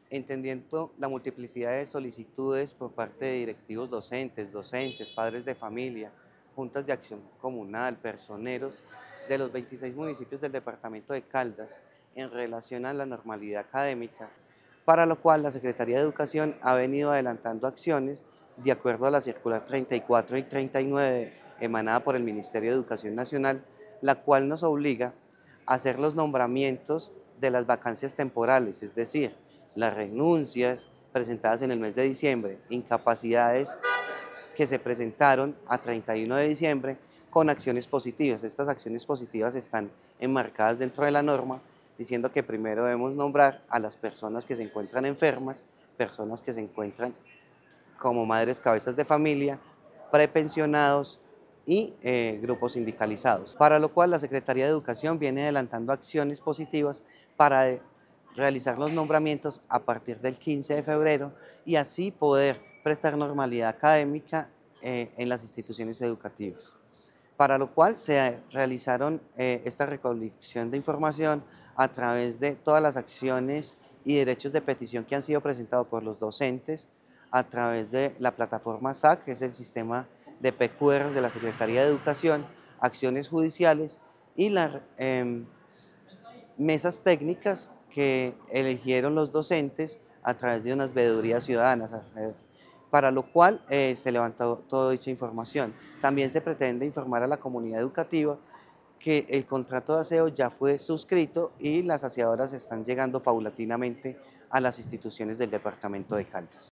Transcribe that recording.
Entendiendo la multiplicidad de solicitudes por parte de directivos docentes, padres de familia, juntas de acción comunal, personeros de los 26 municipios del departamento de Caldas en relación a la normalidad académica, para lo cual la Secretaría de Educación ha venido adelantando acciones de acuerdo a la circular 34 y 39 emanada por el Ministerio de Educación Nacional, la cual nos obliga a hacer los nombramientos de las vacancias temporales, es decir, las renuncias presentadas en el mes de diciembre, incapacidades que se presentaron a 31 de diciembre con acciones positivas. Estas acciones positivas están enmarcadas dentro de la norma, diciendo que primero debemos nombrar a las personas que se encuentran enfermas, personas que se encuentran como madres cabezas de familia, prepensionados y grupos sindicalizados, para lo cual la Secretaría de Educación viene adelantando acciones positivas para realizar los nombramientos a partir del 15 de febrero y así poder prestar normalidad académica en las instituciones educativas. Para lo cual se realizaron esta recolección de información a través de todas las acciones y derechos de petición que han sido presentados por los docentes a través de la plataforma SAC, que es el sistema de PQR de la Secretaría de Educación, acciones judiciales y las mesas técnicas que eligieron los docentes a través de unas veedurías ciudadanas, para lo cual se levantó toda dicha información. También se pretende informar a la comunidad educativa que el contrato de aseo ya fue suscrito y las aseadoras están llegando paulatinamente a las instituciones del departamento de Caldas.